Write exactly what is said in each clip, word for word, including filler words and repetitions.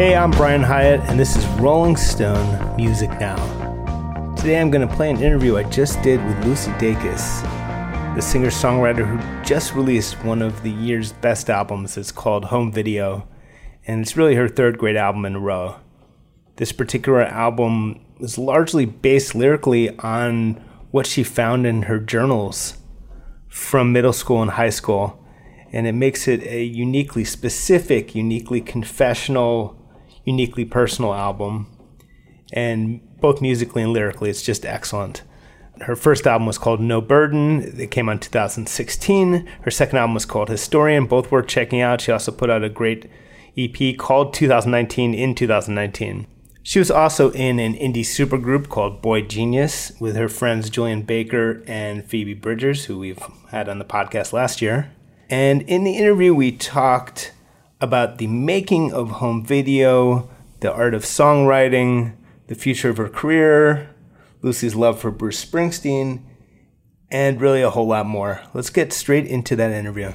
Hey, I'm Brian Hyatt, and this is Rolling Stone Music Now. Today I'm going to play an interview I just did with Lucy Dacus, the singer-songwriter who just released one of the year's best albums. It's called Home Video, and it's really her third great album in a row. This particular album was largely based lyrically on what she found in her journals from middle school and high school, and it makes it a uniquely specific, uniquely confessional, uniquely personal album, and both musically and lyrically, it's just excellent. Her first album was called No Burden. It came out in two thousand sixteen. Her second album was called Historian. Both worth checking out. She also put out a great E P called two thousand nineteen in two thousand nineteen. She was also in an indie supergroup called Boy Genius with her friends Julian Baker and Phoebe Bridgers, who we've had on the podcast last year. And in the interview, we talked about the making of Home Video, the art of songwriting, the future of her career, Lucy's love for Bruce Springsteen, and really a whole lot more. Let's get straight into that interview.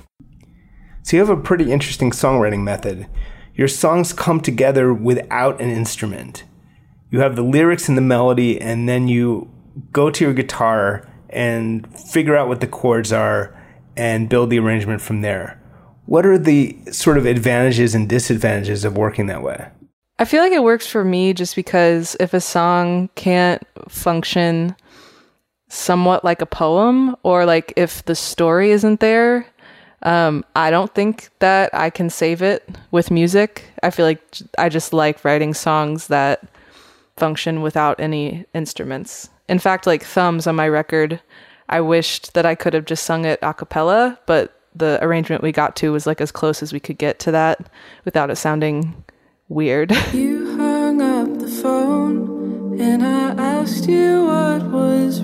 So you have a pretty interesting songwriting method. Your songs come together without an instrument. You have the lyrics and the melody, and then you go to your guitar and figure out what the chords are and build the arrangement from there. What are the sort of advantages and disadvantages of working that way? I feel like it works for me just because if a song can't function somewhat like a poem, or like if the story isn't there, um, I don't think that I can save it with music. I feel like I just like writing songs that function without any instruments. In fact, like Thumbs on my record, I wished that I could have just sung it a cappella, but the arrangement we got to was like as close as we could get to that without it sounding weird. You hung up the phone and I asked you what was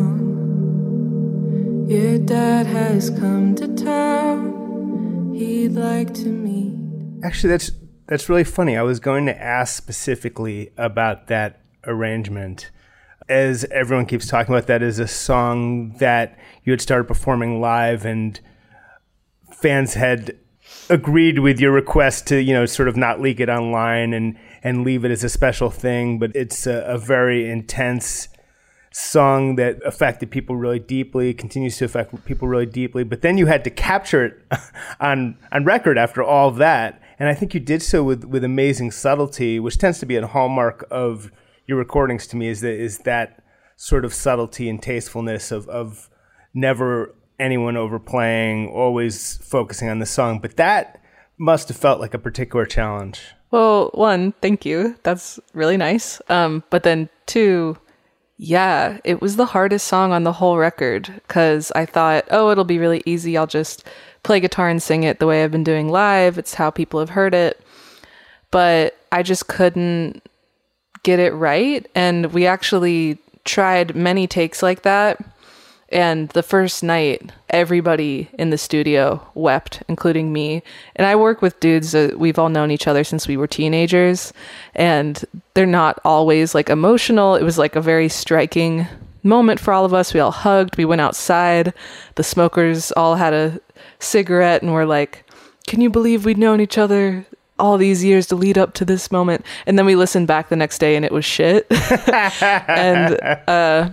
wrong. Your dad has come to town. He'd like to meet. Actually, that's that's really funny. I was going to ask specifically about that arrangement. As everyone keeps talking about, that is a song that you had started performing live, and fans had agreed with your request to, you know, sort of not leak it online and, and leave it as a special thing. But it's a, a very intense song that affected people really deeply, continues to affect people really deeply. But then you had to capture it on on record after all of that. And I think you did so with, with amazing subtlety, which tends to be a hallmark of your recordings to me, is that, is that sort of subtlety and tastefulness of, of never anyone overplaying, always focusing on the song. But that must have felt like a particular challenge. Well, one, thank you. That's really nice. Um, but then two, yeah, it was the hardest song on the whole record because I thought, oh, it'll be really easy. I'll just play guitar and sing it the way I've been doing live. It's how people have heard it. But I just couldn't get it right. And we actually tried many takes like that. And the first night, everybody in the studio wept, including me. And I work with dudes that we've all known each other since we were teenagers. And they're not always like emotional. It was like a very striking moment for all of us. We all hugged. We went outside. The smokers all had a cigarette and were like, can you believe we'd known each other all these years to lead up to this moment? And then we listened back the next day and it was shit. and uh,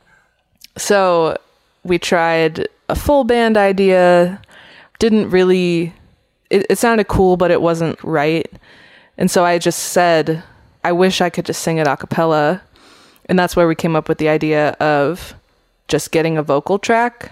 so we tried a full band idea. Didn't really, it, it sounded cool, but it wasn't right. And so I just said, I wish I could just sing it a cappella. And that's where we came up with the idea of just getting a vocal track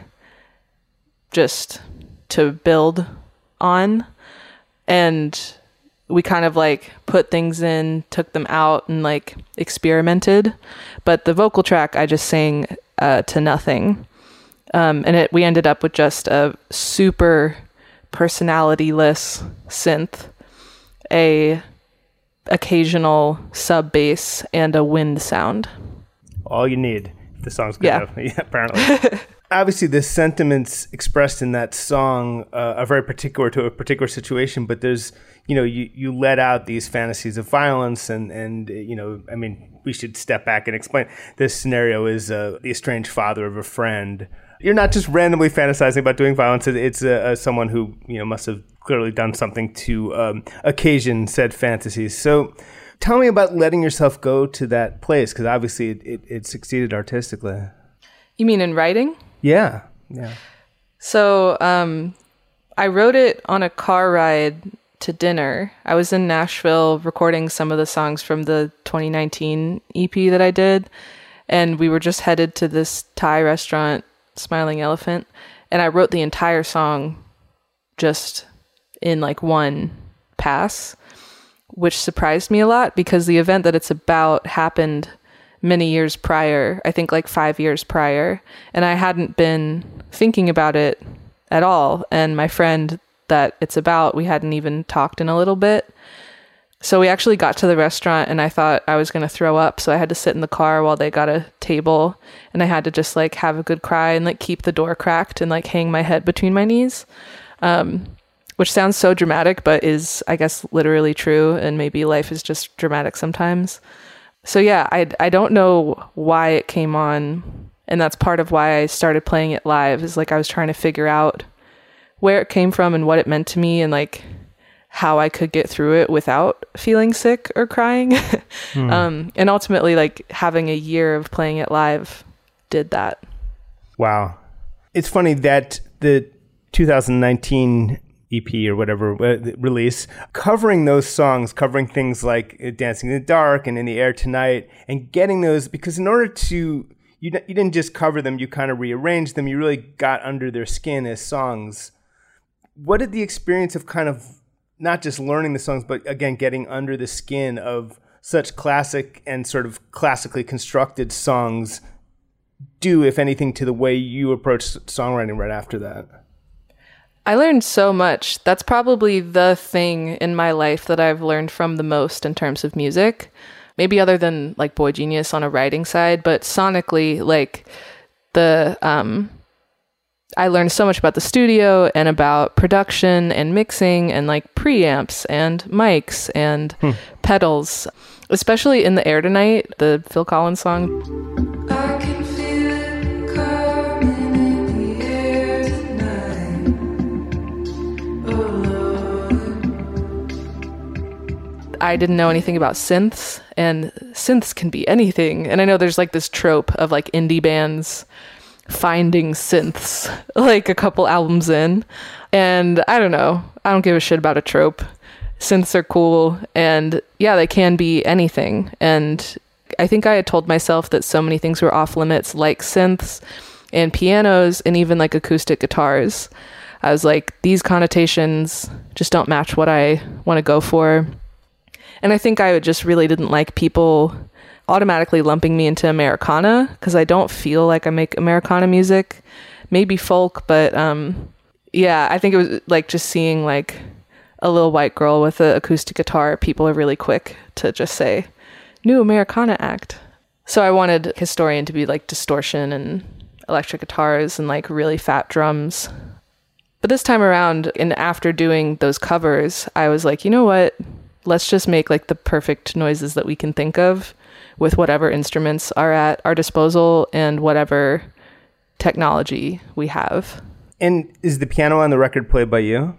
just to build on. And we kind of like put things in, took them out, and like experimented. But the vocal track, I just sang uh, to nothing. Um, and it, we ended up with just a super personality-less synth, a occasional sub bass, and a wind sound. All you need if the song's good yeah. enough. Yeah, apparently. Obviously, the sentiments expressed in that song uh, are very particular to a particular situation, but there's, you know, you, you let out these fantasies of violence and, and, you know, I mean, we should step back and explain. This scenario is uh, the estranged father of a friend you're not just randomly fantasizing about doing violence. It's uh, uh, someone who, you know, must have clearly done something to um, occasion said fantasies. So tell me about letting yourself go to that place, because obviously it, it, it succeeded artistically. You mean in writing? Yeah, yeah. So um, I wrote it on a car ride to dinner. I was in Nashville recording some of the songs from the twenty nineteen E P that I did, and we were just headed to this Thai restaurant, Smiling Elephant, and I wrote the entire song just in like one pass, which surprised me a lot because the event that it's about happened many years prior, I think like five years prior, and I hadn't been thinking about it at all. And my friend that it's about, we hadn't even talked in a little bit. So we actually got to the restaurant and I thought I was going to throw up. So I had to sit in the car while they got a table, and I had to just like have a good cry and like keep the door cracked and like hang my head between my knees. Um, which sounds so dramatic, but is, I guess, literally true. And maybe life is just dramatic sometimes. So yeah, I, I don't know why it came on. And that's part of why I started playing it live, is like I was trying to figure out where it came from and what it meant to me, and like how I could get through it without feeling sick or crying. mm. um, and ultimately, like having a year of playing it live did that. Wow. It's funny that the two thousand nineteen E P or whatever uh, release, covering those songs, covering things like Dancing in the Dark and In the Air Tonight, and getting those, because in order to, you, you didn't just cover them, you kind of rearranged them, you really got under their skin as songs. What did the experience of kind of not just learning the songs, but again, getting under the skin of such classic and sort of classically constructed songs do, if anything, to the way you approached songwriting right after that? I learned so much. That's probably the thing in my life that I've learned from the most in terms of music. Maybe other than like Boy Genius on a writing side, but sonically, like the, um, I learned so much about the studio and about production and mixing and like preamps and mics and hmm. pedals, especially In the Air Tonight, the Phil Collins song. I can feel it coming in the air tonight. Oh Lord. I didn't know anything about synths, and synths can be anything. And I know there's like this trope of like indie bands finding synths like a couple albums in, and I don't know, I don't give a shit about a trope. Synths are cool, and yeah, they can be anything. And I think I had told myself that so many things were off limits, like synths and pianos and even like acoustic guitars. I was like, these connotations just don't match what I want to go for. And I think I just really didn't like people automatically lumping me into Americana, because I don't feel like I make Americana music. Maybe folk, but um, yeah, I think it was like just seeing like a little white girl with an acoustic guitar, people are really quick to just say, new Americana act. So I wanted Historian to be like distortion and electric guitars and like really fat drums. But this time around, and after doing those covers, I was like, you know what? Let's just make like the perfect noises that we can think of with whatever instruments are at our disposal and whatever technology we have. And is the piano on the record played by you?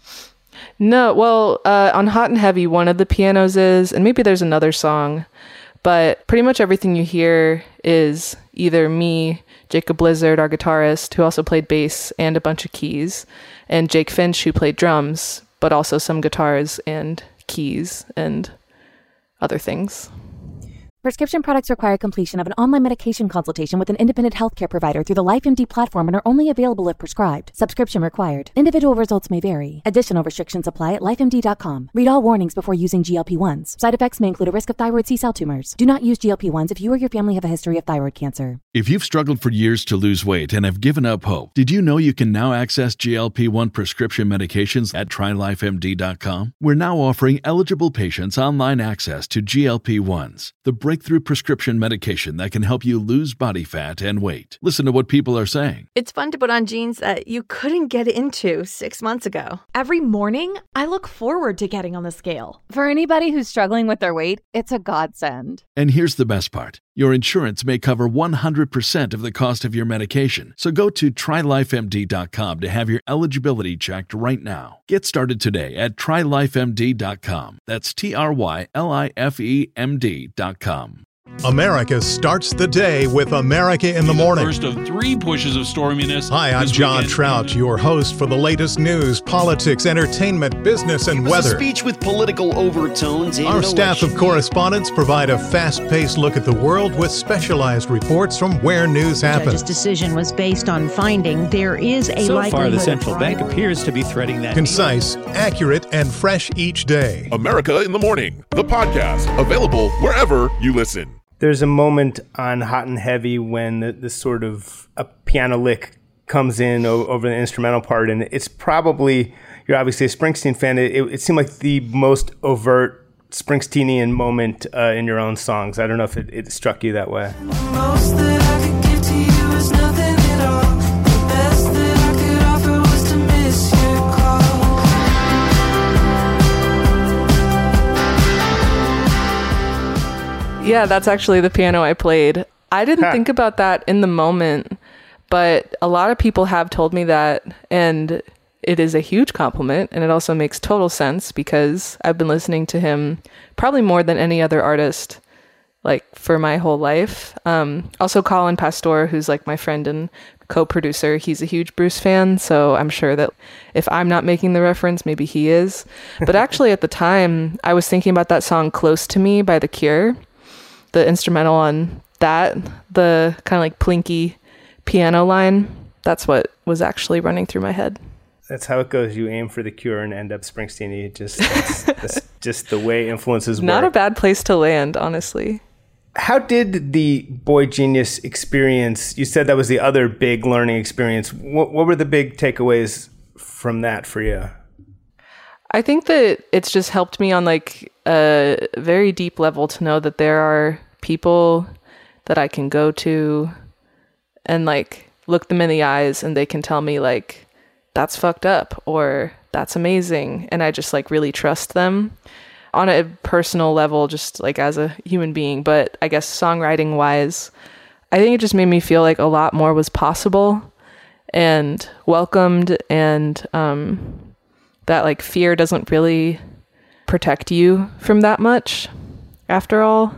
No, well, uh, on Hot and Heavy, one of the pianos is, and maybe there's another song, but pretty much everything you hear is either me, Jacob Blizzard, our guitarist, who also played bass and a bunch of keys, and Jake Finch, who played drums, but also some guitars and keys and other things. Prescription products require completion of an online medication consultation with an independent healthcare provider through the LifeMD platform and are only available if prescribed. Subscription required. Individual results may vary. Additional restrictions apply at life M D dot com. Read all warnings before using G L P ones. Side effects may include a risk of thyroid C-cell tumors. Do not use G L P ones if you or your family have a history of thyroid cancer. If you've struggled for years to lose weight and have given up hope, did you know you can now access G L P one prescription medications at try life M D dot com? We're now offering eligible patients online access to G L P ones, the brain breakthrough prescription medication that can help you lose body fat and weight. Listen to what people are saying. It's fun to put on jeans that you couldn't get into six months ago. Every morning, I look forward to getting on the scale. For anybody who's struggling with their weight, it's a godsend. And here's the best part. Your insurance may cover one hundred percent of the cost of your medication. So go to try life M D dot com to have your eligibility checked right now. Get started today at try life M D dot com. That's T R Y L I F E M D dot com. America starts the day with America in the Morning. First of three pushes of storminess. Hi, I'm John weekend. Trout, your host for the latest news, politics, entertainment, business, and it was weather. A speech with political overtones. Our staff of correspondents provide a fast-paced look at the world with specialized reports from where news happens. The judge's decision was based on finding there is a so likelihood. So far, the central bank appears to be threading that. Concise, accurate, and fresh each day. America in the Morning, the podcast, available wherever you listen. There's a moment on Hot and Heavy when the, the sort of a piano lick comes in o- over the instrumental part, and it's probably, you're obviously a Springsteen fan, it, it seemed like the most overt Springsteenian moment uh, in your own songs. I don't know if it, it struck you that way. Most that I could give to you is nothing at all. The best that I could offer was to miss your call. Yeah, that's actually the piano I played. I didn't huh. think about that in the moment, but a lot of people have told me that, and it is a huge compliment, and it also makes total sense because I've been listening to him probably more than any other artist, like, for my whole life. Um, also, Colin Pastor, who's like my friend and co-producer, he's a huge Bruce fan, so I'm sure that if I'm not making the reference, maybe he is. But actually, at the time, I was thinking about that song Close to Me by The Cure. The instrumental on that, the kind of like plinky piano line, that's what was actually running through my head. That's how it goes. You aim for The Cure and end up Springsteen. It just that's, that's just the way influences work. Not a bad place to land, honestly. How did the Boy Genius experience, you said that was the other big learning experience. What, what were the big takeaways from that for you? I think that it's just helped me on like a very deep level to know that there are people that I can go to and like look them in the eyes and they can tell me like, that's fucked up or that's amazing. And I just like really trust them on a personal level, just like as a human being. But I guess songwriting wise, I think it just made me feel like a lot more was possible and welcomed, and um, that like fear doesn't really protect you from that much after all.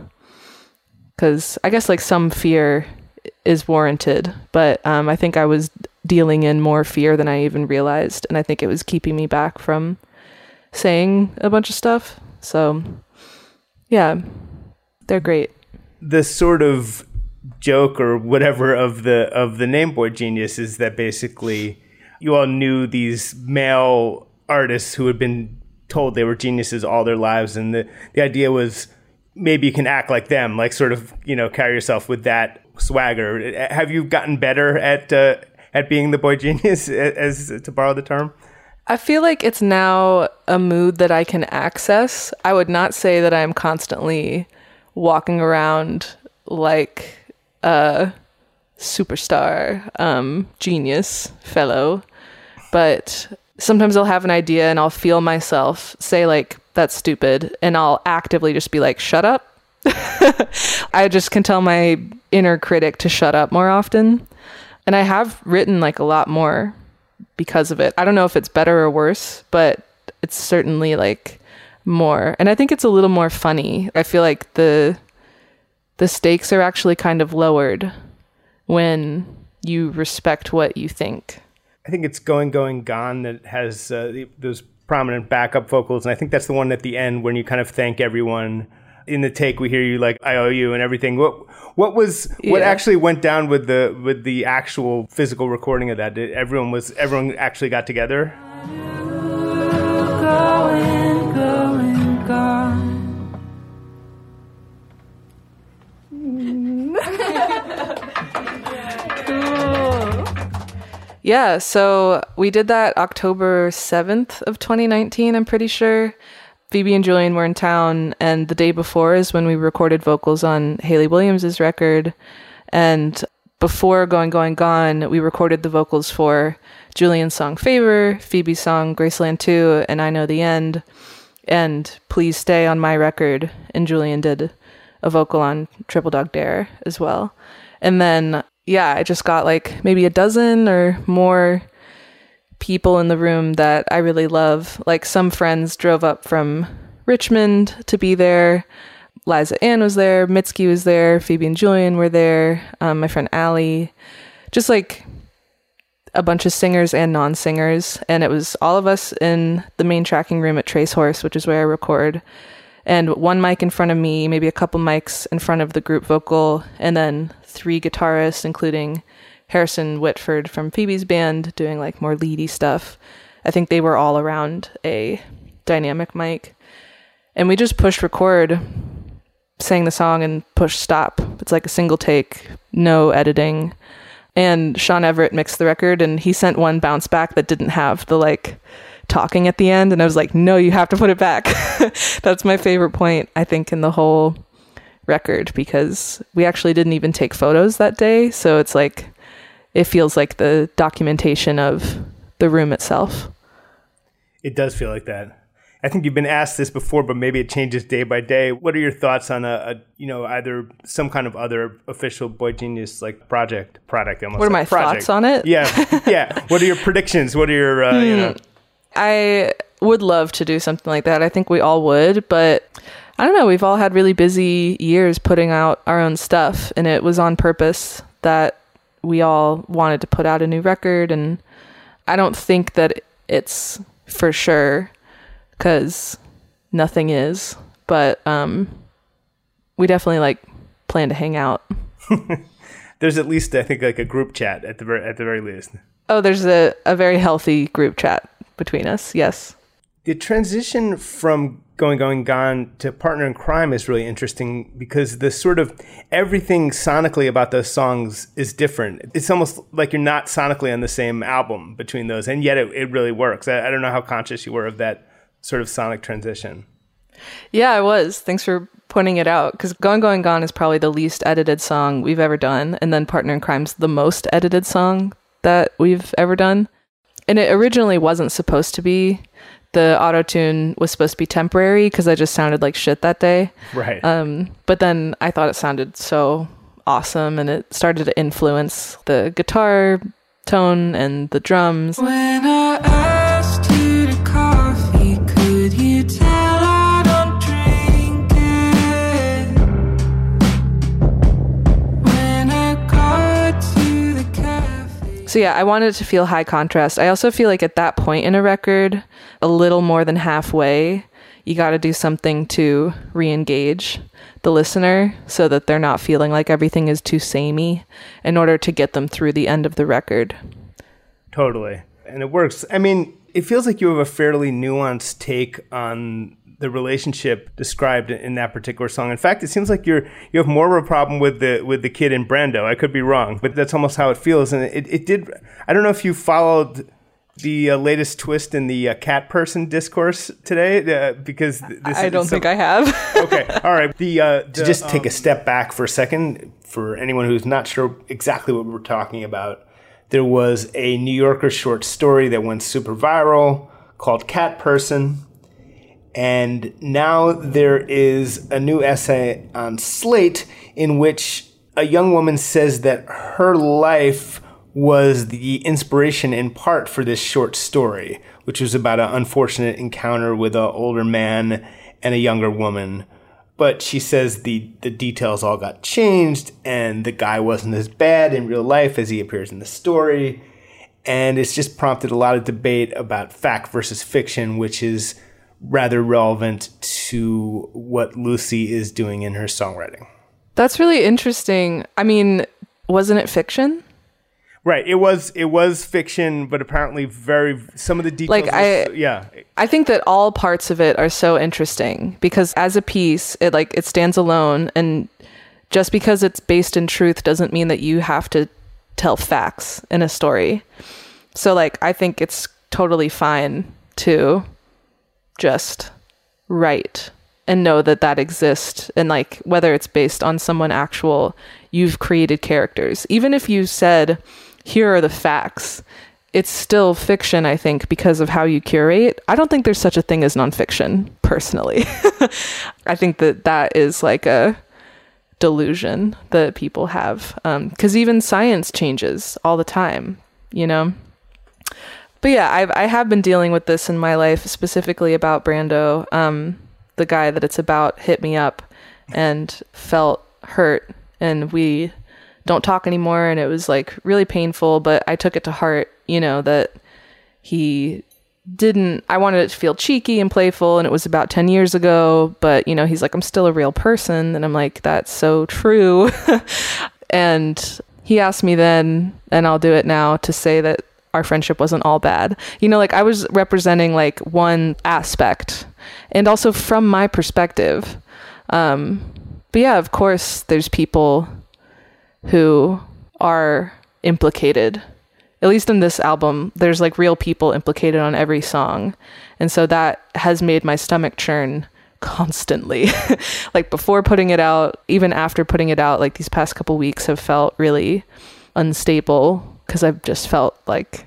Because I guess like some fear is warranted, but um, I think I was dealing in more fear than I even realized. And I think it was keeping me back from saying a bunch of stuff. So yeah, they're great. The sort of joke or whatever of the of the name Boy Genius is that basically you all knew these male artists who had been told they were geniuses all their lives, and the, the idea was maybe you can act like them, like sort of, you know, carry yourself with that swagger. Have you gotten better at uh, at being the boy genius, as, as to borrow the term? I feel like it's now a mood that I can access. I would not say that I'm constantly walking around like a superstar, um, genius fellow, but sometimes I'll have an idea and I'll feel myself say like, that's stupid. And I'll actively just be like, shut up. I just can tell my inner critic to shut up more often. And I have written like a lot more because of it. I don't know if it's better or worse, but it's certainly like more. And I think it's a little more funny. I feel like the the stakes are actually kind of lowered when you respect what you think. I think it's Going, Going, Gone that has uh, those prominent backup vocals. And I think that's the one at the end when you kind of thank everyone. In the take, we hear you like, I owe you and everything. What what was yeah. what actually went down with the with the actual physical recording of that? Did everyone was everyone actually got together? Going, going, gone. Yeah, so we did that October seventh of twenty nineteen, I'm pretty sure. Phoebe and Julian were in town, and the day before is when we recorded vocals on Hayley Williams' record. And before Going, Going, Gone, we recorded the vocals for Julian's song Favor, Phoebe's song Graceland two, and I Know the End, and Please Stay on my record. And Julian did a vocal on Triple Dog Dare as well. And then, yeah, I just got like maybe a dozen or more people in the room that I really love. Like some friends drove up from Richmond to be there. Liza Ann was there, Mitski was there, Phoebe and Julian were there, um, my friend Allie, just like a bunch of singers and non-singers. And it was all of us in the main tracking room at Trace Horse, which is where I record. And one mic in front of me, maybe a couple mics in front of the group vocal, and then three guitarists, including Harrison Whitford from Phoebe's band, doing like more leady stuff. I think they were all around a dynamic mic. And we just pushed record, sang the song, and pushed stop. It's like a single take, no editing. And Sean Everett mixed the record, and he sent one bounce back that didn't have the like talking at the end. And I was like, no, you have to put it back. That's my favorite point, I think, in the whole record, because we actually didn't even take photos that day. So it's like, it feels like the documentation of the room itself. It does feel like that. I think you've been asked this before, but maybe it changes day by day. What are your thoughts on a, a you know, either some kind of other official Boy Genius like project, product? Almost what are my like project. thoughts on it? Yeah, yeah. What are your predictions? What are your, uh, hmm. you know? I would love to do something like that. I think we all would, but I don't know. We've all had really busy years putting out our own stuff, and it was on purpose that we all wanted to put out a new record. And I don't think that it's for sure, because nothing is, but um, we definitely like plan to hang out. There's at least, I think, like a group chat at the very, at the very least. Oh, there's a, a very healthy group chat between us. Yes. The transition from Going, Going, Gone to Partner in Crime is really interesting, because the sort of everything sonically about those songs is different. It's almost like you're not sonically on the same album between those, and yet it, it really works. I, I don't know how conscious you were of that sort of sonic transition. Yeah, I was. Thanks for pointing it out, because Going, Going, Gone is probably the least edited song we've ever done, and then Partner in Crime's the most edited song that we've ever done. And it originally wasn't supposed to be. The auto-tune was supposed to be temporary because I just sounded like shit that day. Right. Um, but then I thought it sounded so awesome, and it started to influence the guitar tone and the drums. When I asked you to coffee, could you tell I don't drink it? When I got to the cafe. So yeah, I wanted it to feel high contrast. I also feel like at that point in a record, a little more than halfway, you got to do something to re-engage the listener so that they're not feeling like everything is too samey in order to get them through the end of the record. Totally. And it works. I mean, it feels like you have a fairly nuanced take on the relationship described in that particular song. In fact, it seems like you're you have more of a problem with the with the kid in Brando. I could be wrong, but that's almost how it feels. And it, it did. I don't know if you followed the uh, latest twist in the uh, cat person discourse today, uh, because this I don't is think some, I have. Okay, all right. The, uh, the to just um, take a step back for a second, for anyone who's not sure exactly what we're talking about, there was a New Yorker short story that went super viral called Cat Person. And now there is a new essay on Slate in which a young woman says that her life was the inspiration in part for this short story, which was about an unfortunate encounter with an older man and a younger woman. But she says the, the details all got changed, and the guy wasn't as bad in real life as he appears in the story. And it's just prompted a lot of debate about fact versus fiction, which is rather relevant to what Lucy is doing in her songwriting. That's really interesting. I mean, wasn't it fiction? Right. It was it was fiction, but apparently very some of the details. Like I, were, yeah. I think that all parts of it are so interesting because as a piece, it like it stands alone, and just because it's based in truth doesn't mean that you have to tell facts in a story. So like I think it's totally fine to just write and know that that exists. And like, whether it's based on someone actual, you've created characters. Even if you said, here are the facts, it's still fiction, I think, because of how you curate. I don't think there's such a thing as nonfiction, personally. I think that that is like a delusion that people have. Um, 'cause even science changes all the time, you know? But yeah, I've, I have been dealing with this in my life, specifically about Brando. Um, the guy that it's about hit me up and felt hurt, and we don't talk anymore. And it was like really painful, but I took it to heart, you know, that he didn't, I wanted it to feel cheeky and playful, and it was about ten years ago, but you know, he's like, I'm still a real person. And I'm like, that's so true. And he asked me then, and I'll do it now, to say that our friendship wasn't all bad. You know, like I was representing like one aspect, and also from my perspective. Um, but yeah, of course, there's people who are implicated. At least in this album, there's like real people implicated on every song. And so that has made my stomach churn constantly. Like before putting it out, even after putting it out, like these past couple weeks have felt really unstable, because I've just felt like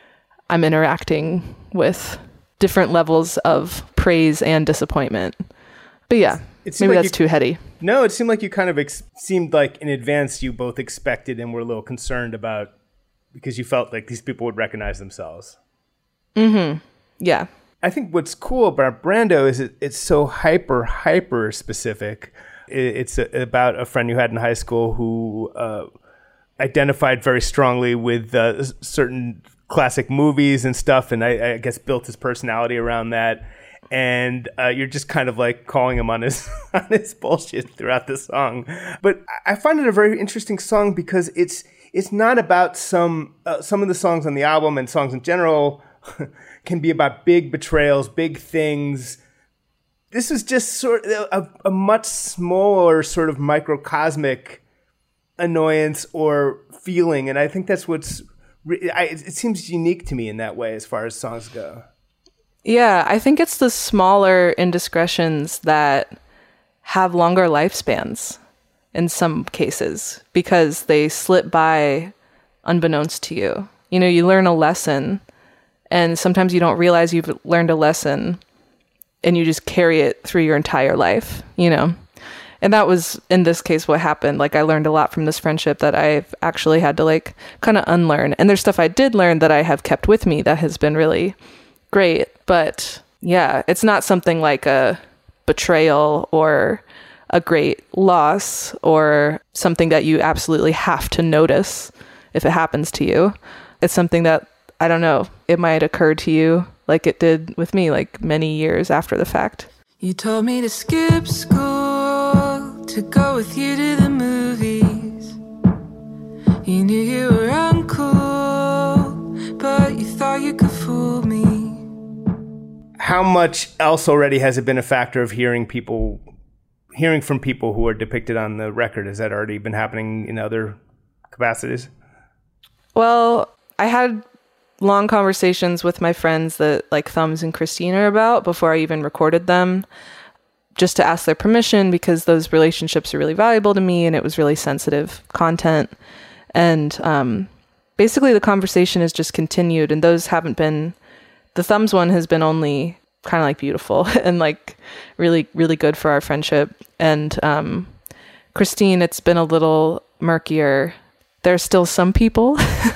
I'm interacting with different levels of praise and disappointment. But yeah, maybe like that's you, too heady. No, it seemed like you kind of ex- seemed like in advance you both expected and were a little concerned about, because you felt like these people would recognize themselves. Mm-hmm. Yeah. I think what's cool about Brando is it, it's so hyper, hyper specific. It, it's a, about a friend you had in high school who uh, identified very strongly with uh, certain classic movies and stuff, and I, I guess built his personality around that. And uh, you're just kind of like calling him on his on his bullshit throughout the song. But I find it a very interesting song because it's it's not about some uh, some of the songs on the album, and songs in general can be about big betrayals, big things. This is just sort of a, a much smaller sort of microcosmic annoyance or feeling, and I think that's what's I, it seems unique to me in that way as far as songs go. Yeah, I think it's the smaller indiscretions that have longer lifespans in some cases, because they slip by unbeknownst to you. You know, you learn a lesson, and sometimes you don't realize you've learned a lesson, and you just carry it through your entire life, you know? And that was, in this case, what happened. Like, I learned a lot from this friendship that I've actually had to, like, kind of unlearn. And there's stuff I did learn that I have kept with me that has been really great. But, yeah, it's not something like a betrayal or a great loss or something that you absolutely have to notice if it happens to you. It's something that, I don't know, it might occur to you like it did with me, like, many years after the fact. You told me to skip school, to go with you to the movies. You knew you were uncool, but you thought you could fool me. How much else already has it been a factor of hearing people, hearing from people who are depicted on the record? Has that already been happening in other capacities? Well, I had long conversations with my friends that like Thumbs and Christine are about before I even recorded them, just to ask their permission, because those relationships are really valuable to me and it was really sensitive content. And um, basically the conversation has just continued, and those haven't been, the Thumbs one has been only kind of like beautiful and like really, really good for our friendship. And um, Christine, it's been a little murkier. There's still some people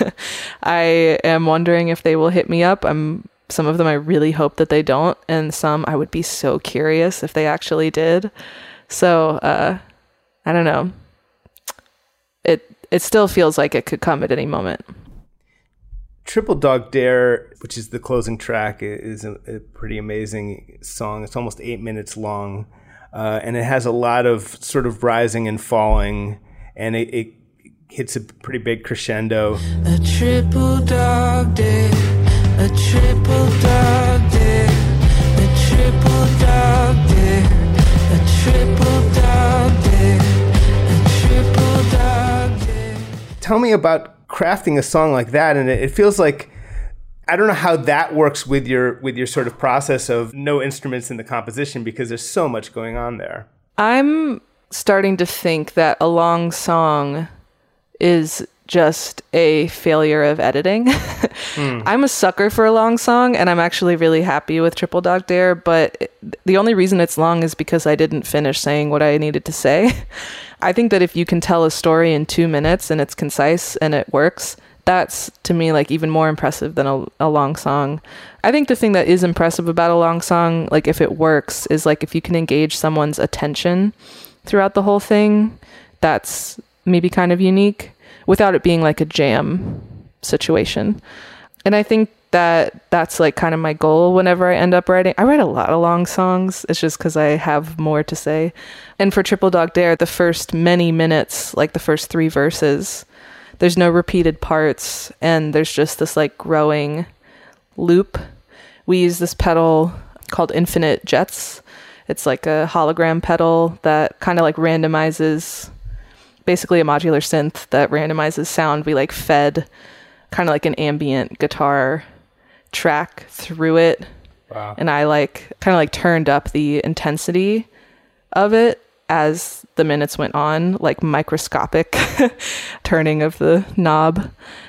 I am wondering if they will hit me up. I'm some of them I really hope that they don't, and some I would be so curious if they actually did. So uh, I don't know. It it still feels like it could come at any moment. Triple Dog Dare, which is the closing track, is a, a pretty amazing song. It's almost eight minutes long, uh, and it has a lot of sort of rising and falling, and it, it hits a pretty big crescendo. A triple dog dare, a triple dog dare, a triple dog dare, a triple dog dare, a triple dog dare. Tell me about crafting a song like that, and it, it feels like I don't know how that works with your with your sort of process of no instruments in the composition, because there's so much going on there. I'm starting to think that a long song is just a failure of editing. mm. I'm a sucker for a long song, and I'm actually really happy with Triple Dog Dare, but the only reason it's long is because I didn't finish saying what I needed to say. I think that if you can tell a story in two minutes and it's concise and it works, that's, to me, like even more impressive than a, a long song. I think the thing that is impressive about a long song, like if it works, is like if you can engage someone's attention throughout the whole thing, that's maybe kind of unique without it being like a jam situation. And I think that that's like kind of my goal whenever I end up writing. I write a lot of long songs. It's just because I have more to say. And for Triple Dog Dare, the first many minutes, like the first three verses, there's no repeated parts, and there's just this like growing loop. We use this pedal called Infinite Jets. It's like a hologram pedal that kind of like randomizes, basically a modular synth that randomizes sound. We like fed kind of like an ambient guitar track through it. Wow. And I like kind of like turned up the intensity of it as the minutes went on, like microscopic turning of the knob.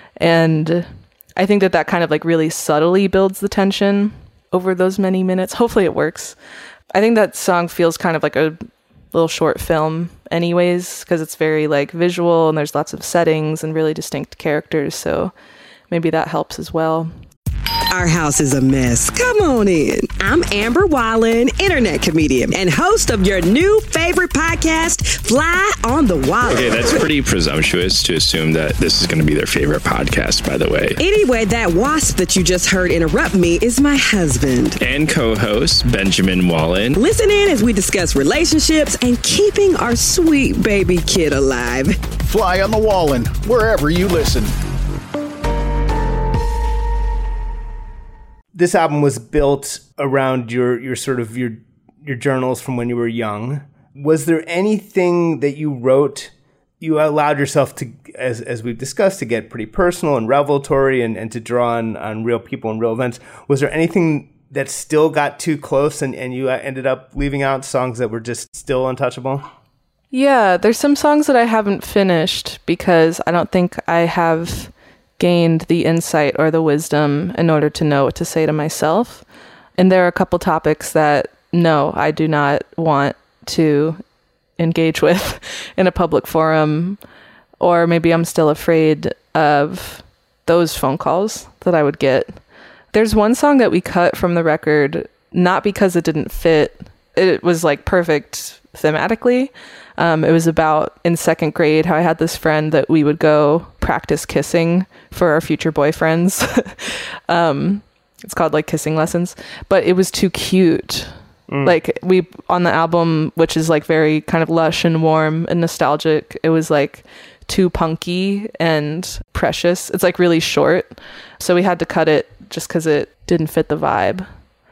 And I think that that kind of like really subtly builds the tension over those many minutes. Hopefully it works. I think that song feels kind of like a little short film anyways, because it's very like visual and there's lots of settings and really distinct characters. So maybe that helps as well. Our house is a mess. Come on in. I'm Amber Wallen, internet comedian and host of your new favorite podcast, Fly on the Wallen. Okay, that's pretty presumptuous to assume that this is going to be their favorite podcast, by the way. Anyway, that wasp that you just heard interrupt me is my husband. And co-host, Benjamin Wallen. Listen in as we discuss relationships and keeping our sweet baby kid alive. Fly on the Wallen, wherever you listen. This album was built around your your sort of your your journals from when you were young. Was there anything that you wrote, you allowed yourself to, as as we've discussed, to get pretty personal and revelatory and, and to draw on, on real people and real events? Was there anything that still got too close and, and you ended up leaving out songs that were just still untouchable? Yeah, there's some songs that I haven't finished because I don't think I have gained the insight or the wisdom in order to know what to say to myself. And there are a couple topics that, no, I do not want to engage with in a public forum, or maybe I'm still afraid of those phone calls that I would get. There's one song that we cut from the record, not because it didn't fit. It was like perfect thematically. Um, it was about in second grade how I had this friend that we would go practice kissing for our future boyfriends. um, it's called like Kissing Lessons, but it was too cute. Mm. Like we on the album, which is like very kind of lush and warm and nostalgic, it was like too punky and precious. It's like really short. So we had to cut it just because it didn't fit the vibe.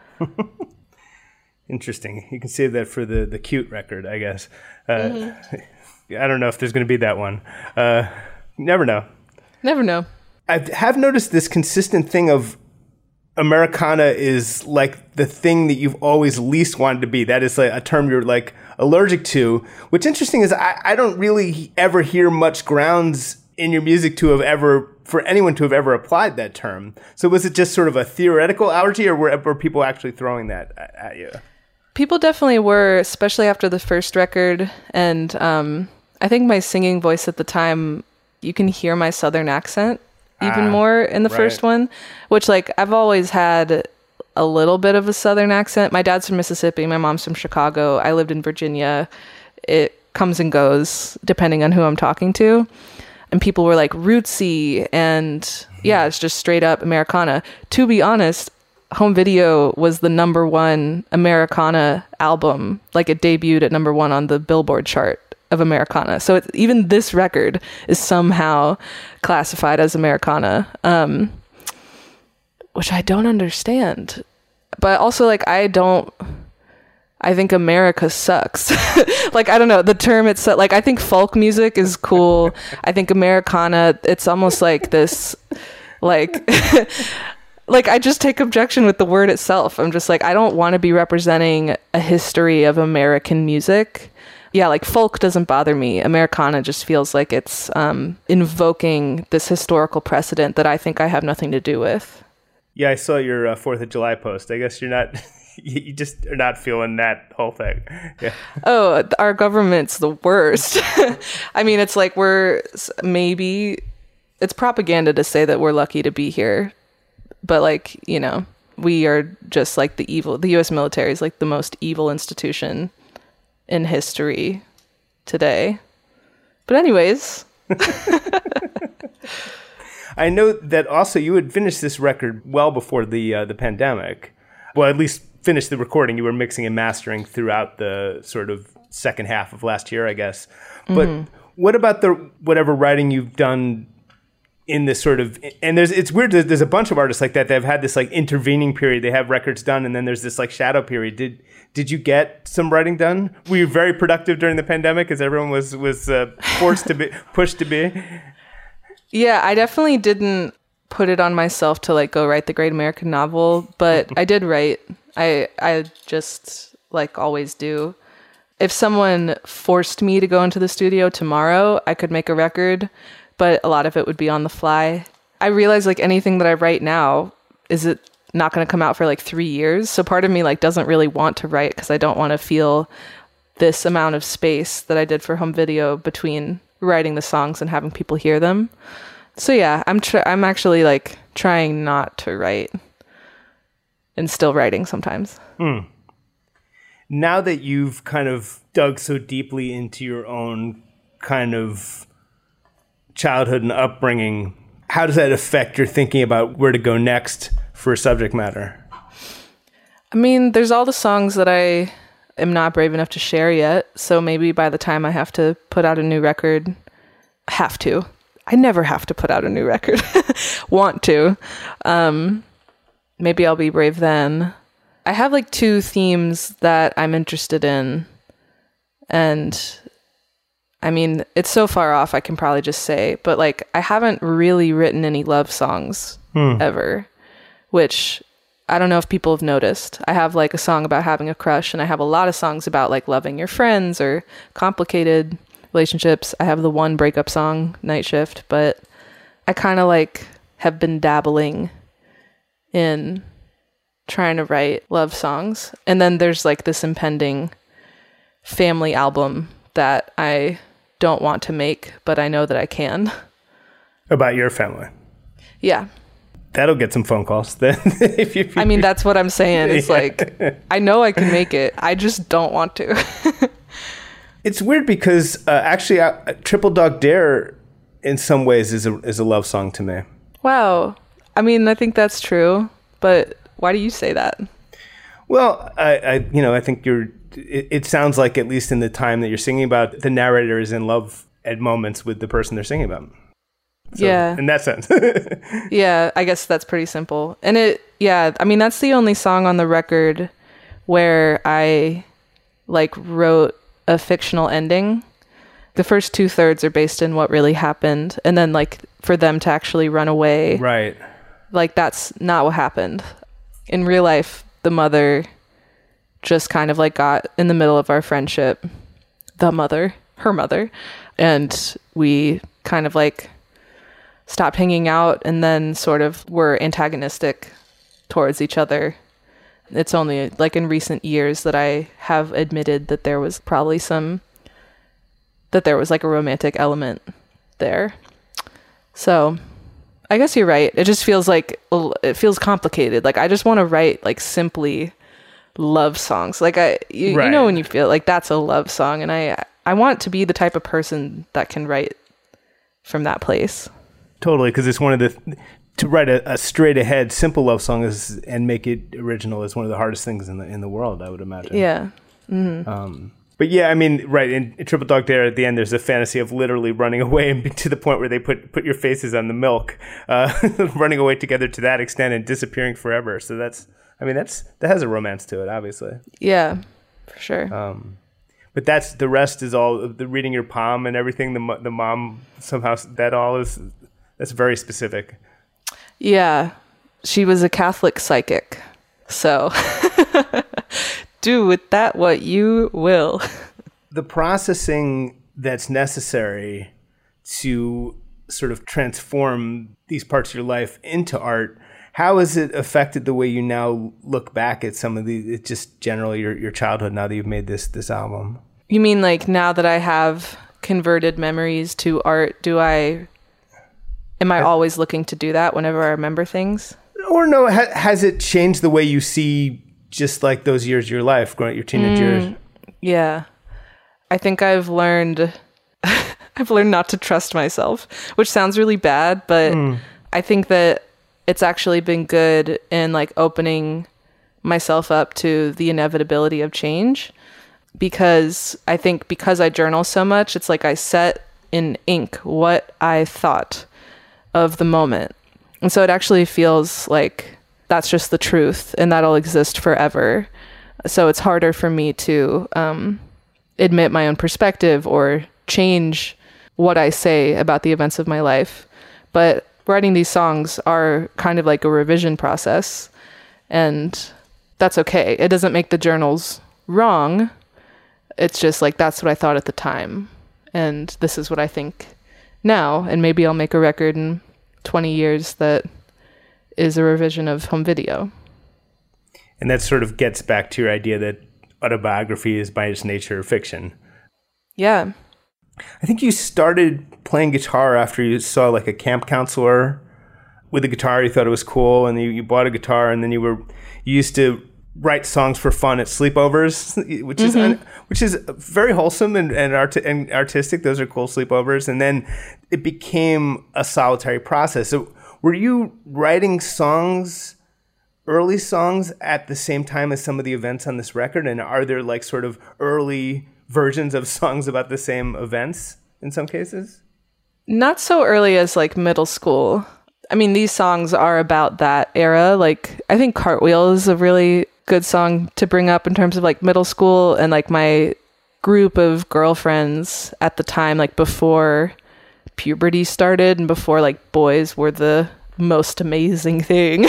Interesting. You can save that for the, the cute record, I guess. Uh, mm-hmm. I don't know if there's going to be that one. Uh, never know. Never know. I have noticed this consistent thing of Americana is like the thing that you've always least wanted to be. That is like a term you're like allergic to. What's interesting is I, I don't really ever hear much grounds in your music to have ever, for anyone to have ever applied that term. So was it just sort of a theoretical allergy, or were, were people actually throwing that at, at you? People definitely were, especially after the first record. And um, I think my singing voice at the time, you can hear my Southern accent even ah, more in the right. first one, which like I've always had a little bit of a Southern accent. My dad's from Mississippi. My mom's from Chicago. I lived in Virginia. It comes and goes depending on who I'm talking to. And people were like rootsy and yeah, it's just straight up Americana. To be honest, Home Video was the number one Americana album. Like it debuted at number one on the Billboard chart of Americana. So it's, even this record is somehow classified as Americana, um, which I don't understand. But also like, I don't, I think America sucks. Like, I don't know, the term it's like, I think folk music is cool. I think Americana, it's almost like this, like, like, I just take objection with the word itself. I'm just like, I don't want to be representing a history of American music. Yeah, like folk doesn't bother me. Americana just feels like it's um, invoking this historical precedent that I think I have nothing to do with. Yeah, I saw your uh, fourth of July post. I guess you're not, you just are not feeling that whole thing. Yeah. Oh, our government's the worst. I mean, it's like we're maybe, it's propaganda to say that we're lucky to be here. But like, you know, we are just like the evil, the U S military is like the most evil institution in history today. But anyways. I know that also you had finished this record well before the uh, the pandemic. Well, at least finished the recording. You were mixing and mastering throughout the sort of second half of last year, I guess. But mm-hmm. what about the whatever writing you've done in this sort of, and there's, it's weird, there's a bunch of artists like that that have had this like intervening period. They have records done and then there's this like shadow period. Did did you get some writing done? Were you very productive during the pandemic as everyone was was uh, forced to be, pushed to be? Yeah, I definitely didn't put it on myself to like go write the Great American Novel, but I did write. I I just like always do. If someone forced me to go into the studio tomorrow, I could make a record, but a lot of it would be on the fly. I realize like anything that I write now, is it not going to come out for like three years? So part of me like doesn't really want to write because I don't want to feel this amount of space that I did for home video between writing the songs and having people hear them. So yeah, I'm tr- I'm actually like trying not to write and still writing sometimes. Hmm. Now that you've kind of dug so deeply into your own kind of childhood and upbringing, how does that affect your thinking about where to go next for subject matter? I mean, there's all the songs that I am not brave enough to share yet. So maybe by the time I have to put out a new record, have to. I never have to put out a new record. Want to. Um, maybe I'll be brave then. I have like two themes that I'm interested in. And I mean, it's so far off, I can probably just say, but like, I haven't really written any love songs hmm. ever, which I don't know if people have noticed. I have like a song about having a crush, and I have a lot of songs about like loving your friends or complicated relationships. I have the one breakup song, Night Shift, but I kind of like have been dabbling in trying to write love songs. And then there's like this impending family album that I don't want to make, but I know that I can. About your family? Yeah. That'll get some phone calls then. if you, if you, I mean, that's what I'm saying. It's yeah. like, I know I can make it. I just don't want to. It's weird because uh, actually uh, Triple Dog Dare in some ways is a, is a love song to me. Wow. I mean, I think that's true, but why do you say that? Well, I, I you know, I think you're, it, it sounds like, at least in the time that you're singing about, the narrator is in love at moments with the person they're singing about. So, yeah. In that sense. Yeah, I guess that's pretty simple. And it, yeah, I mean, that's the only song on the record where I like wrote a fictional ending. The first two thirds are based in what really happened. And then like for them to actually run away. Right. Like that's not what happened. In real life, the mother just kind of like got in the middle of our friendship. The mother, her mother. And we kind of like stopped hanging out and then sort of were antagonistic towards each other. It's only like in recent years that I have admitted that there was probably some, that there was like a romantic element there. So I guess you're right. It just feels like, it feels complicated. Like I just want to write like simply love songs. Like I, you, right. you know, when you feel like that's a love song, and I, I want to be the type of person that can write from that place. Totally, because it's one of the, to write a, a straight ahead simple love song is and make it original is one of the hardest things in the in the world, I would imagine. Yeah. Mm-hmm. Um, but yeah, I mean, right, in, in Triple Dog Dare at the end, there's a fantasy of literally running away and to the point where they put put your faces on the milk, uh, running away together to that extent and disappearing forever. So that's, I mean, that's that has a romance to it, obviously. Yeah, for sure. Um, but that's the rest is all the reading your palm and everything. The the mom somehow that all is. That's very specific. Yeah. she was a Catholic psychic. So do with that what you will. The processing that's necessary to sort of transform these parts of your life into art, how has it affected the way you now look back at some of the, just generally your, your childhood now that you've made this this album? You mean like now that I have converted memories to art, do I, am I always looking to do that whenever I remember things? Or no, ha- has it changed the way you see just like those years of your life, growing up your teenage mm, years? Yeah. I think I've learned, I've learned not to trust myself, which sounds really bad, but mm. I think that it's actually been good in like opening myself up to the inevitability of change, because I think because I journal so much, it's like I set in ink what I thought of the moment. And so it actually feels like that's just the truth and that'll exist forever. So it's harder for me to um, admit my own perspective or change what I say about the events of my life. But writing these songs are kind of like a revision process, and that's okay. It doesn't make the journals wrong. It's just like, that's what I thought at the time, and this is what I think now, and maybe I'll make a record in twenty years that is a revision of home video. And that sort of gets back to your idea that autobiography is by its nature fiction. Yeah. I think you started playing guitar after you saw like a camp counselor with a guitar. You thought it was cool, and you, you bought a guitar, and then you were you used to write songs for fun at sleepovers, which mm-hmm. is un, which is very wholesome and and, art, and artistic. Those are cool sleepovers. And then it became a solitary process. So were you writing songs, early songs, at the same time as some of the events on this record? And are there like sort of early versions of songs about the same events in some cases? Not so early as like middle school. I mean, these songs are about that era. Like, I think Cartwheel is a really good song to bring up in terms of like middle school and like my group of girlfriends at the time, like before puberty started and before like boys were the most amazing thing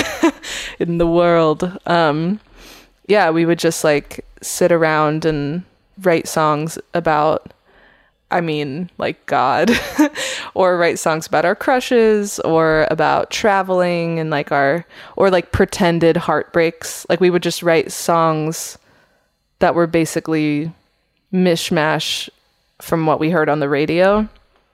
in the world. Um, yeah, we would just like sit around and write songs about, I mean, like God, or write songs about our crushes or about traveling and like our, or like pretended heartbreaks. Like we would just write songs that were basically mishmash from what we heard on the radio.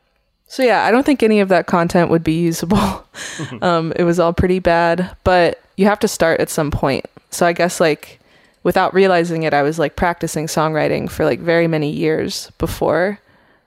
So yeah, I don't think any of that content would be usable. um, it was all pretty bad, but you have to start at some point. So I guess like without realizing it, I was like practicing songwriting for like very many years before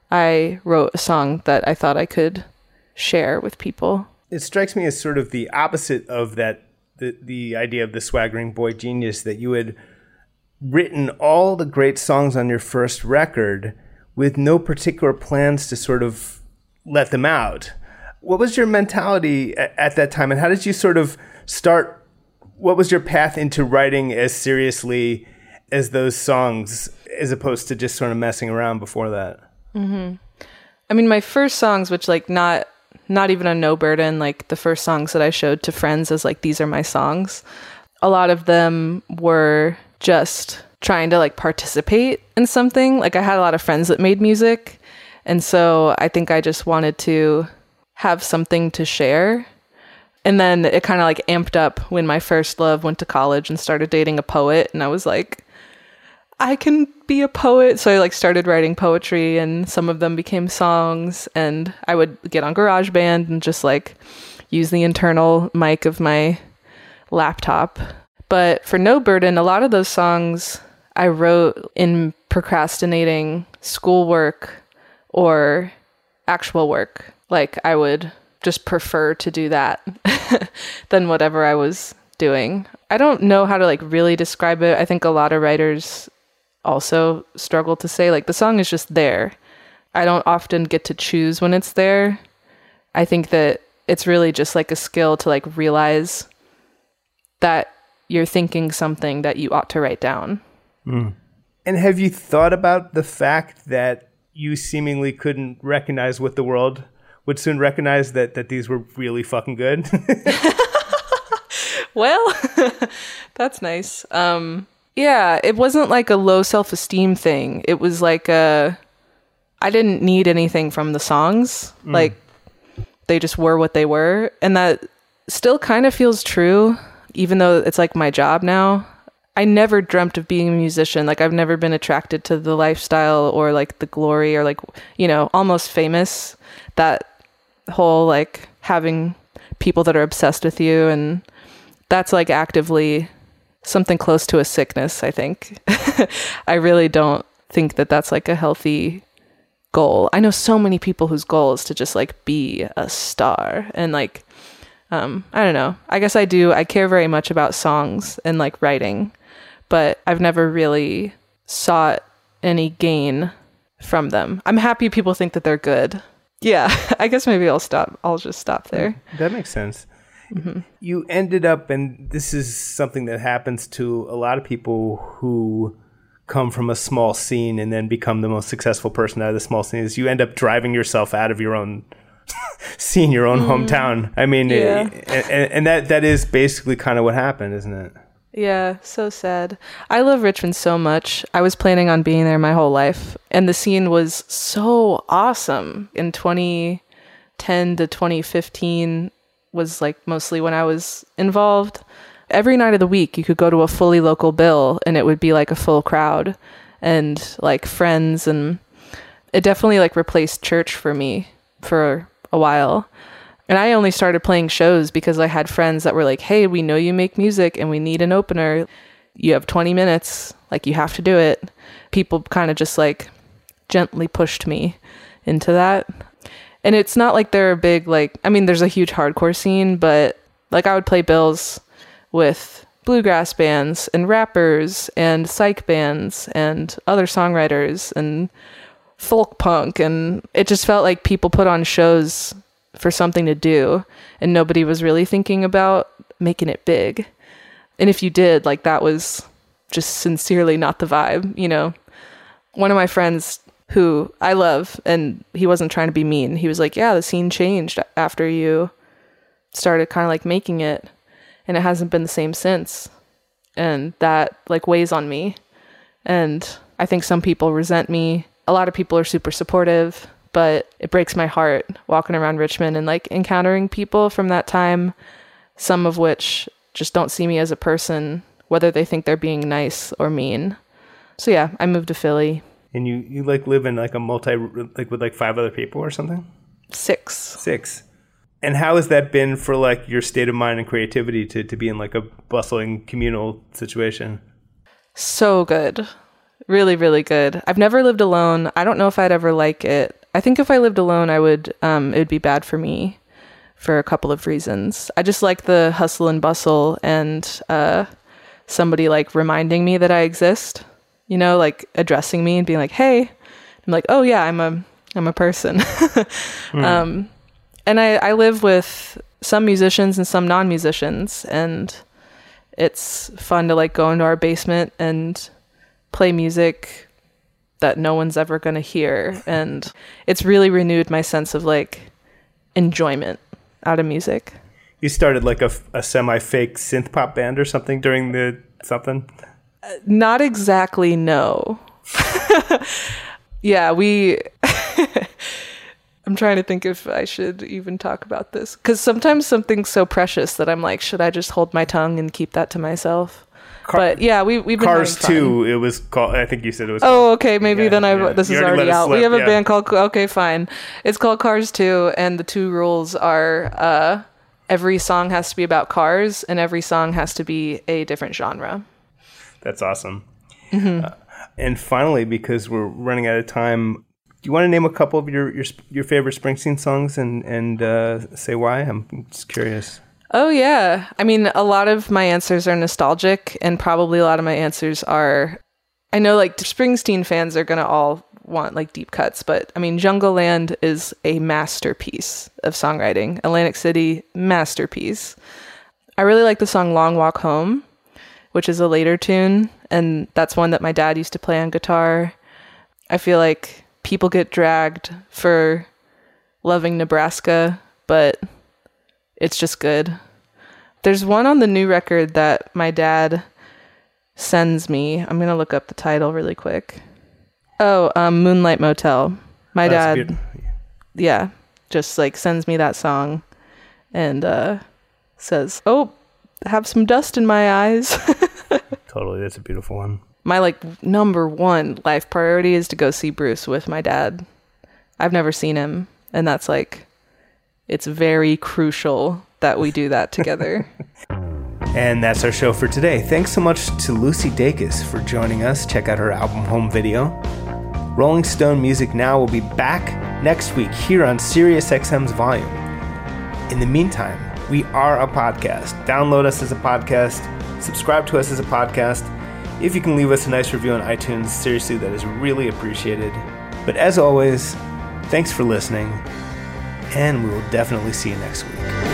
I wrote a song that I thought I could share with people. It strikes me as sort of the opposite of that, the, the idea of the swaggering boy genius, that you had written all the great songs on your first record with no particular plans to sort of let them out. What was your mentality at, at that time, and how did you sort of start? What was your path into writing as seriously as those songs, as opposed to just sort of messing around before that? Mm-hmm. I mean, my first songs, which like not not even a No Burden, like the first songs that I showed to friends as like, these are my songs, a lot of them were just trying to like participate in something. Like I had a lot of friends that made music, and so I think I just wanted to have something to share. And then it kind of like amped up when my first love went to college and started dating a poet, and I was like, I can be a poet. So I like started writing poetry, and some of them became songs, and I would get on GarageBand and just like use the internal mic of my laptop. But for No Burden, a lot of those songs I wrote in procrastinating schoolwork or actual work. Like I would just prefer to do that than whatever I was doing. I don't know how to like really describe it. I think a lot of writers also struggle to say like the song is just there. I don't often get to choose when it's there. I think that it's really just like a skill to like realize that you're thinking something that you ought to write down. Mm. And have you thought about the fact that you seemingly couldn't recognize what the world would soon recognize, that that these were really fucking good? Well, that's nice. Um, yeah, it wasn't like a low self-esteem thing. It was like a, I didn't need anything from the songs. Mm. Like, they just were what they were. And that still kind of feels true, even though it's like my job now. I never dreamt of being a musician. Like, I've never been attracted to the lifestyle or like the glory or like, you know, almost famous. That whole like having people that are obsessed with you, and that's like actively something close to a sickness, I think. I really don't think that that's like a healthy goal. I know so many people whose goal is to just like be a star, and like um I don't know. I guess I do. I care very much about songs and like writing, but I've never really sought any gain from them. I'm happy people think that they're good. Yeah, I guess maybe I'll stop. I'll just stop there. That makes sense. Mm-hmm. You ended up, and this is something that happens to a lot of people who come from a small scene and then become the most successful person out of the small scene, is you end up driving yourself out of your own scene, your own mm. hometown. I mean, yeah. it, and, and that that is basically kind of what happened, isn't it? Yeah, so sad. I love Richmond so much. I was planning on being there my whole life, and the scene was so awesome. In twenty ten to twenty fifteen was like mostly when I was involved. Every night of the week, you could go to a fully local bill, and it would be like a full crowd and like friends, and it definitely like replaced church for me for a while. And I only started playing shows because I had friends that were like, hey, we know you make music and we need an opener. You have twenty minutes. Like, you have to do it. People kind of just like gently pushed me into that. And it's not like they're a big, like, I mean, there's a huge hardcore scene, but like I would play bills with bluegrass bands and rappers and psych bands and other songwriters and folk punk. And it just felt like people put on shows for something to do, and nobody was really thinking about making it big. And if you did, like, that was just sincerely not the vibe, you know? One of my friends who I love, and he wasn't trying to be mean, he was like, yeah, the scene changed after you started kind of like making it, and it hasn't been the same since. And that like weighs on me. And I think some people resent me. A lot of people are super supportive, but it breaks my heart walking around Richmond and like encountering people from that time, some of which just don't see me as a person, whether they think they're being nice or mean. So yeah, I moved to Philly. And you, you like live in like a multi, like with like five other people or something? Six. Six. And how has that been for like your state of mind and creativity to, to be in like a bustling communal situation? So good. Really, really good. I've never lived alone. I don't know if I'd ever like it. I think if I lived alone, I would, um, it would be bad for me for a couple of reasons. I just like the hustle and bustle and uh, somebody like reminding me that I exist, you know, like addressing me and being like, hey, I'm like, oh yeah, I'm a, I'm a person. mm. um, and I, I live with some musicians and some non-musicians, and it's fun to like go into our basement and play music that no one's ever going to hear. And it's really renewed my sense of like enjoyment out of music. You started like a, a semi-fake synth pop band or something during the something? Uh, not exactly, no. Yeah, we... I'm trying to think if I should even talk about this. Because sometimes something's so precious that I'm like, should I just hold my tongue and keep that to myself? Car- but yeah, we, we've been Cars two, it was called, I think you said it was Oh, called, okay, maybe yeah, then I yeah. this you is already, already out. Slip, we have a yeah. band called, okay, fine. It's called Cars two, and the two rules are uh, every song has to be about cars, and every song has to be a different genre. That's awesome. Mm-hmm. Uh, and finally, because we're running out of time, do you want to name a couple of your your, your favorite Springsteen songs and, and uh, say why? I'm just curious. Oh, yeah. I mean, a lot of my answers are nostalgic, and probably a lot of my answers are, I know like Springsteen fans are going to all want like deep cuts, but I mean, Jungle Land is a masterpiece of songwriting. Atlantic City, masterpiece. I really like the song Long Walk Home, which is a later tune, and that's one that my dad used to play on guitar. I feel like people get dragged for loving Nebraska, but it's just good. There's one on the new record that my dad sends me. I'm going to look up the title really quick. Oh, um, Moonlight Motel. My That's dad, beautiful. yeah, just like sends me that song and uh, says, oh, have some dust in my eyes. Totally. That's a beautiful one. My like number one life priority is to go see Bruce with my dad. I've never seen him. And that's like, it's very crucial that we do that together. And that's our show for today. Thanks so much to Lucy Dacus for joining us. Check out her album home video. Rolling Stone Music Now will be back next week here on SiriusXM's Volume. In the meantime, we are a podcast. Download us as a podcast. Subscribe to us as a podcast. If you can leave us a nice review on iTunes, seriously, that is really appreciated. But as always, thanks for listening, and we will definitely see you next week.